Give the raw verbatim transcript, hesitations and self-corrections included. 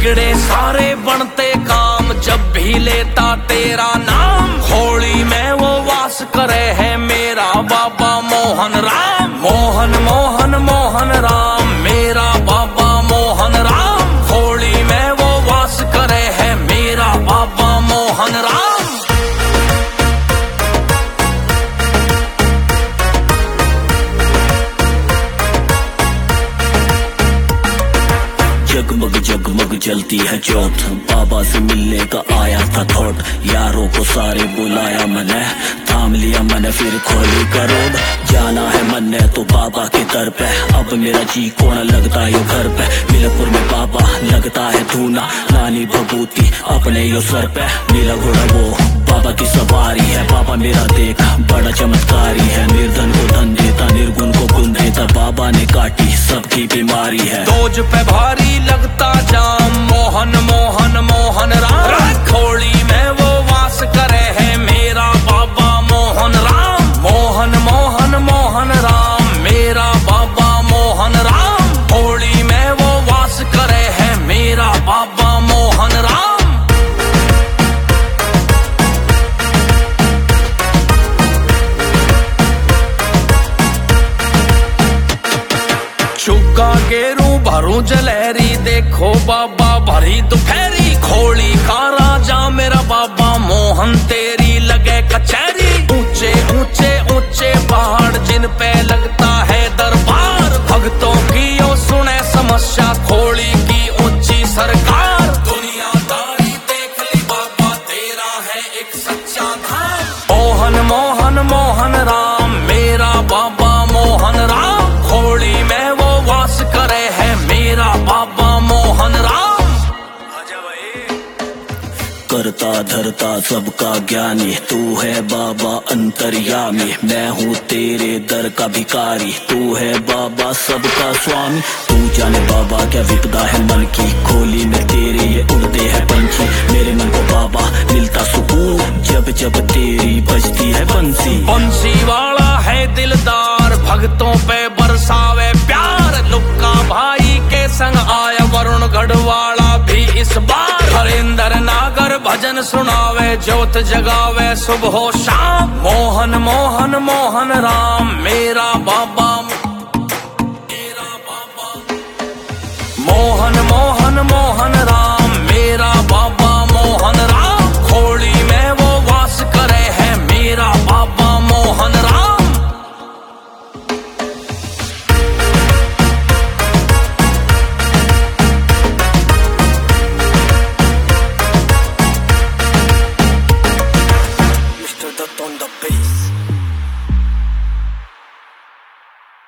बिगड़े सारे बनते काम जब भी लेता तेरा नाम। होली में वो वास करे है मेरा बाबा मोहन राम। मोहन मोहन मोहन राम मेरा बाबा मोहन राम। होली में वो वास करे है मेरा बाबा मोहन राम। जगमग जगमग जलती है ज्योत, बाबा से मिलने का आया था थॉट। यारों को सारे बुलाया मैंने, थाम लिया मैंने फिर खोली करोड़। जाना है मन ने तो बाबा के दर पे, अब मेरा जी कौन लगता है घर पे। मिलपुर में बाबा लगता है धूना, नानी भभूति अपने यो सर पे। नीला घोड़ा वो बाबा की सवारी है, बाबा मेरा देख बड़ा चमत्कारी है। निर्धन को धन देता, निर्गुण को गुण देता, बाबा ने काटी सबकी बीमारी है। दोज पे भारी लगता जाम मोहन मोहन मोहन राम। होली में वो वास करे है मेरा बाबा मोहन राम। मोहन मोहन मोहन राम मेरा बाबा मोहन राम। होली में वो वास करे है मेरा बाबा मोहन राम। चुका गेरू भरू जलहरी देखो बाबा भरी दोपहरी। खोली का राजा मेरा बाबा मोहन तेरी लगे कचहरी। ऊंचे ऊंचे ऊंचे पहाड़ जिन पे लगता है दरबार। भक्तों की यो सुने समस्या खोली की ऊंची सरकार। दुनियादारी देख ली बाबा तेरा है एक सच्चा धाम। मोहन मोहन मोहन राम मेरा बाबा मोहन राम। होली में वो वास करे है मेरा बाबा मोहन राम। करता धरता सबका ज्ञानी, तू है बाबा अंतर्यामी। मैं हूँ तेरे दर का भिखारी, तू है बाबा सबका स्वामी। तू जाने बाबा क्या विपदा है मन की, खोली में तेरे ये उड़ते हैं पंछी। मेरे मन को बाबा मिलता सुकून, जब जब तेरी बजती है बंसी। बंसी वाला है दिलदार, भक्तों पे बरसावे प्यार। लुक्का भाई के संग आया वरुण गढ़वाला भी इस बार। हरिंदर नागर भजन सुनावे, ज्योत जगावे सुबह शाम। मोहन मोहन मोहन राम मेरा बाबा मेरा बाबा। मोहन मोहन मोहन राम।